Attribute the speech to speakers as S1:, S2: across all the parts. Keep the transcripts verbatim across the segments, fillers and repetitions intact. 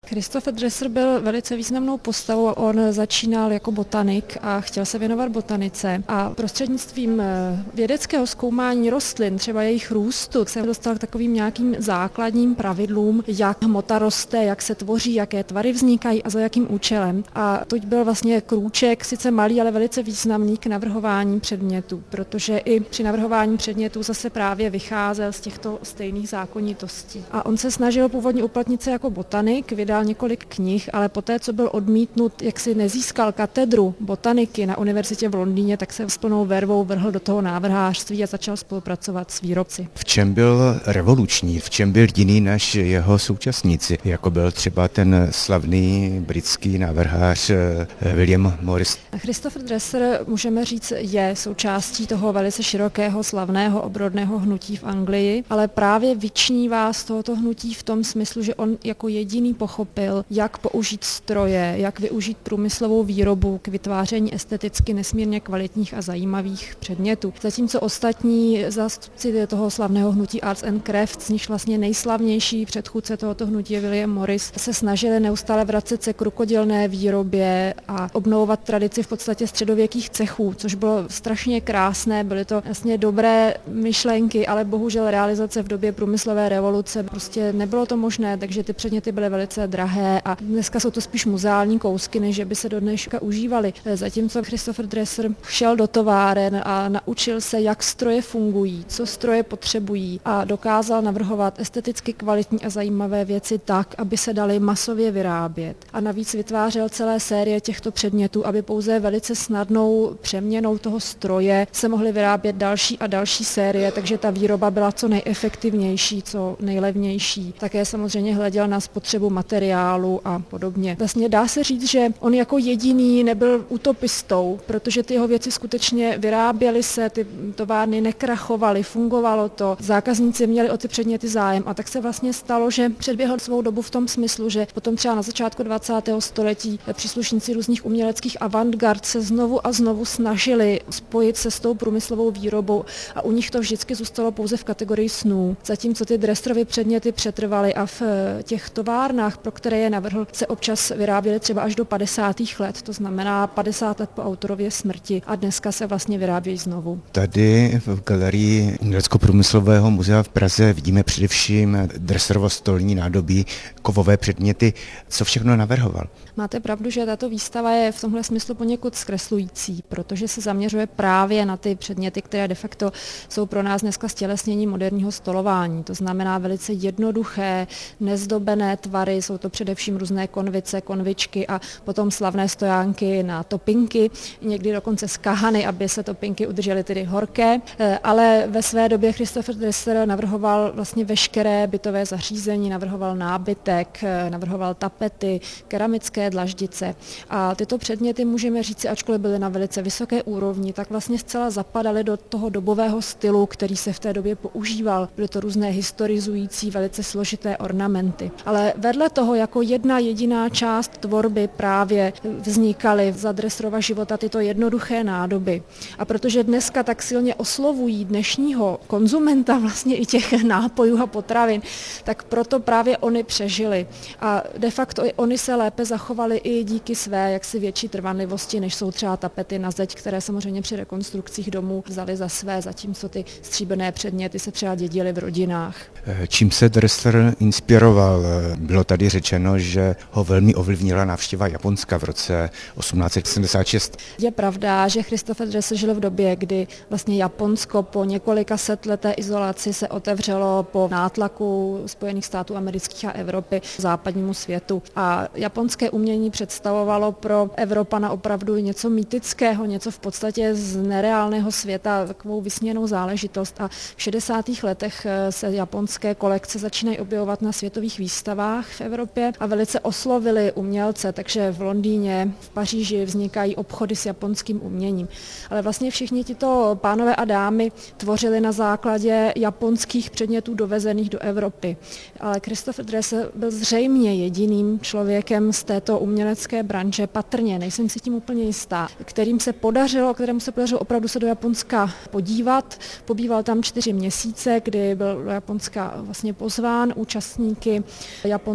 S1: Christopher Dresser byl velice významnou postavou. On začínal jako botanik a chtěl se věnovat botanice a prostřednictvím vědeckého zkoumání rostlin, třeba jejich růstu, se dostal k takovým nějakým základním pravidlům, jak hmota roste, jak se tvoří, jaké tvary vznikají a za jakým účelem. A to byl vlastně krůček, sice malý, ale velice významný k navrhování předmětů, protože i při navrhování předmětů zase právě vycházel z těchto stejných zákonitostí. A on se snažil původně uplatnit se jako botanik, vydal několik knih, ale poté, co byl odmítnut, jak si nezískal katedru botaniky na univerzitě v Londýně, tak se s plnou vervou vrhl do toho návrhářství a začal spolupracovat s výrobci.
S2: V čem byl revoluční, v čem byl jiný než jeho současníci, jako byl třeba ten slavný britský návrhář William Morris?
S1: Christopher Dresser, můžeme říct, je součástí toho velice širokého, slavného, obrodného hnutí v Anglii, ale právě vyčnívá z tohoto hnutí v tom smyslu, že on jako jediný pochopil, jak použít stroje, jak využít průmyslovou výrobu k vytváření esteticky nesmírně kvalitních a zajímavých předmětů. Zatímco ostatní zástupci toho slavného hnutí Arts and Crafts, z nich vlastně nejslavnější předchůdce tohoto hnutí William Morris, se snažili neustále vracet se k rukodělné výrobě a obnovovat tradici v podstatě středověkých cechů, což bylo strašně krásné, byly to vlastně dobré myšlenky, ale bohužel realizace v době průmyslové revoluce prostě nebylo to možné, takže ty předměty byly velice drahé a dneska jsou to spíš muzeální kousky, než by se do dneška užívaly. Zatímco Christopher Dresser šel do továren a naučil se, jak stroje fungují, co stroje potřebují a dokázal navrhovat esteticky kvalitní a zajímavé věci tak, aby se daly masově vyrábět. A navíc vytvářel celé série těchto předmětů, aby pouze velice snadnou přeměnou toho stroje se mohly vyrábět další a další série, takže ta výroba byla co nejefektivnější, co nejlevnější. Také samozřejmě hleděl na spotřebu materiálu a podobně. Vlastně dá se říct, že on jako jediný nebyl utopistou, protože ty jeho věci skutečně vyráběly se, ty továrny nekrachovaly, fungovalo to, zákazníci měli o ty předměty zájem a tak se vlastně stalo, že předběhl svou dobu v tom smyslu, že potom třeba na začátku dvacátého století příslušníci různých uměleckých avantgard se znovu a znovu snažili spojit se s tou průmyslovou výrobou a u nich to vždycky zůstalo pouze v kategorii snů. Zatímco ty Dresserovy předměty přetrvaly a v těch továrnách, pro které je navrhl, se občas vyráběly třeba až do padesátých let, to znamená padesát let po autorově smrti a dneska se vlastně vyrábějí znovu.
S2: Tady v galerii Umělecko-průmyslového muzea v Praze vidíme především Dresserovo stolní nádobí, kovové předměty. Co všechno navrhoval?
S1: Máte pravdu, že tato výstava je v tomhle smyslu poněkud zkreslující, protože se zaměřuje právě na ty předměty, které de facto jsou pro nás dneska stělesnění moderního stolování. To znamená velice jednoduché, nezdobené tvary, jsou to především různé konvice, konvičky a potom slavné stojánky na topinky, někdy dokonce z kahany, aby se topinky udržely tedy horké, ale ve své době Christopher Dresser navrhoval vlastně veškeré bytové zařízení, navrhoval nábytek, navrhoval tapety, keramické dlaždice a tyto předměty můžeme říci, ačkoliv byly na velice vysoké úrovni, tak vlastně zcela zapadaly do toho dobového stylu, který se v té době používal. Byly to různé historizující, velice složité ornamenty. Ale vedle toho jako jedna jediná část tvorby právě vznikaly za Dresserova života tyto jednoduché nádoby. A protože dneska tak silně oslovují dnešního konzumenta vlastně i těch nápojů a potravin, tak proto právě oni přežili. A de facto i oni se lépe zachovali i díky své jaksi větší trvanlivosti, než jsou třeba tapety na zeď, které samozřejmě při rekonstrukcích domů vzali za své, zatímco ty stříbrné předměty se třeba dědily v rodinách.
S2: Čím se Dresser inspiroval? Bylo tady řečeno, že ho velmi ovlivnila návštěva Japonska v roce osmnáct set sedmdesát šest.
S1: Je pravda, že Christopher Dresser žil v době, kdy vlastně Japonsko po několika setleté izolaci se otevřelo po nátlaku Spojených států amerických a Evropy západnímu světu. A japonské umění představovalo pro Evropana opravdu něco mýtického, něco v podstatě z nereálného světa, takovou vysněnou záležitost. A v šedesátých letech se japonské kolekce začínají objevovat na světových výstavách v Evropě a velice oslovili umělce, takže v Londýně, v Paříži vznikají obchody s japonským uměním. Ale vlastně všichni tito pánové a dámy tvořili na základě japonských předmětů dovezených do Evropy. Ale Christopher Dresser byl zřejmě jediným člověkem z této umělecké branže, patrně, nejsem si tím úplně jistá, kterým se podařilo, kterému se podařilo opravdu se do Japonska podívat. Pobýval tam čtyři měsíce, kdy byl do Japonska vlastně pozván účastníky japonské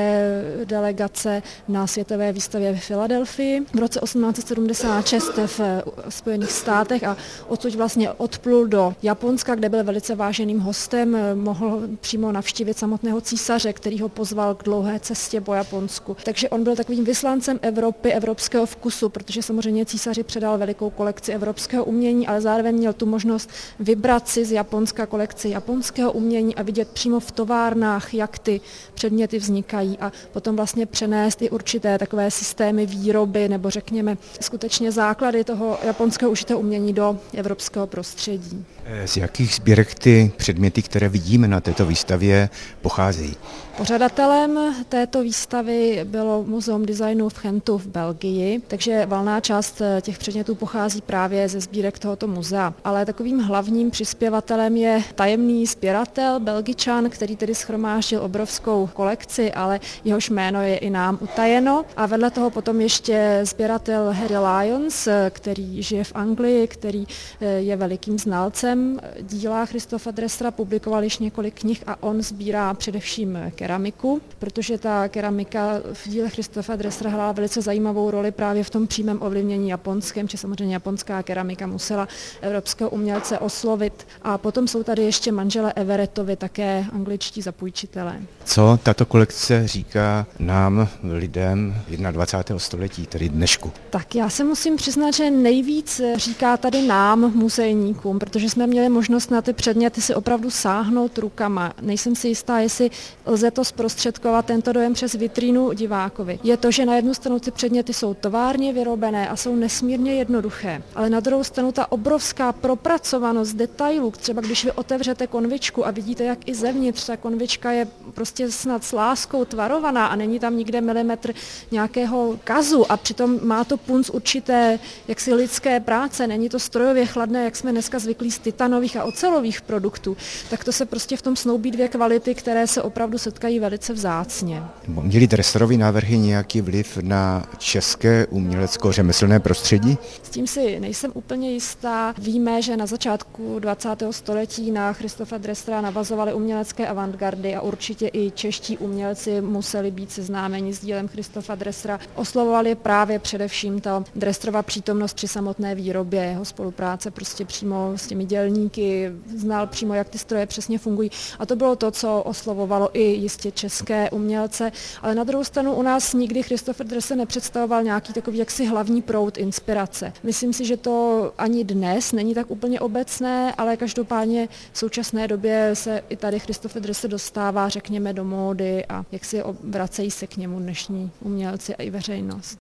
S1: také delegace na světové výstavě ve Filadelfii v roce osmnáct set sedmdesát šest v Spojených státech a odsud vlastně odplul do Japonska, kde byl velice váženým hostem, mohl přímo navštívit samotného císaře, který ho pozval k dlouhé cestě po Japonsku. Takže on byl takovým vyslancem Evropy, evropského vkusu, protože samozřejmě císaři předal velikou kolekci evropského umění, ale zároveň měl tu možnost vybrat si z Japonska kolekci japonského umění a vidět přímo v továrnách, jak ty předměty vznikají a potom vlastně přenést i určité takové systémy výroby nebo řekněme skutečně základy toho japonského užitého umění do evropského prostředí.
S2: Z jakých sbírek ty předměty, které vidíme na této výstavě, pocházejí?
S1: Pořadatelem této výstavy bylo Muzeum designu v Gentu v Belgii, takže valná část těch předmětů pochází právě ze sbírek tohoto muzea. Ale takovým hlavním přispěvatelem je tajemný sběratel Belgičan, který tedy shromáždil obrovskou kolekci, ale jehož jméno je i nám utajeno. A vedle toho potom ještě sběratel Harry Lyons, který žije v Anglii, který je velikým znalcem díla Christopha Dressera, publikoval již několik knih a on sbírá především keramiku, protože ta keramika v díle Christopha Dressera hrála velice zajímavou roli právě v tom přímém ovlivnění japonském, či samozřejmě japonská keramika musela evropského umělce oslovit. A potom jsou tady ještě manželé Everettovi, také angličtí zapůjčitelé.
S2: Co tato kolekce říká nám, lidem dvacátého prvního století, tedy dnešku?
S1: Tak já se musím přiznat, že nejvíc říká tady nám, muzejníkům, protože jsme měli možnost na ty předměty si opravdu sáhnout rukama. Nejsem si jistá, jestli lze to zprostředkovat tento dojem přes vitrínu divákovi. Je to, že na jednu stranu ty předměty jsou továrně vyrobené a jsou nesmírně jednoduché, ale na druhou stranu ta obrovská propracovanost detailů, třeba když vy otevřete konvičku a vidíte, jak i zevnitř ta konvička je prostě snad s láskou tvarovaná a není tam nikde milimetr nějakého kazu a přitom má to punc určité jaksi lidské práce, není to strojově chladné, jak jsme dneska zvyklí z titanových a ocelových produktů, tak to se prostě v tom snoubí dvě kvality, které se opravdu setkají velice vzácně.
S2: Měly Dresserovy návrhy nějaký vliv na české umělecko-řemeslné prostředí?
S1: S tím si nejsem úplně jistá. Víme, že na začátku dvacátého století na Christopha Dressera navazovaly umělecké avantgardy a určitě i čeští umělci museli být seznámeni s dílem Christopha Dressera. Oslovovali právě především ta Dresserova přítomnost při samotné výrobě, jeho spolupráce prostě přímo s těmi dělníky, znal přímo, jak ty stroje přesně fungují. A to bylo to, co oslovovalo i jistě české umělce, ale na druhou stranu u nás nikdy Christopher Dresser nepředstavoval nějaký takový jaksi hlavní proud inspirace. Myslím si, že to ani dnes není tak úplně obecné, ale každopádně v současné době se i tady Christopher Dresser dostává, řekněme, do módy a jak si vracejí se k němu dnešní umělci a i veřejnost.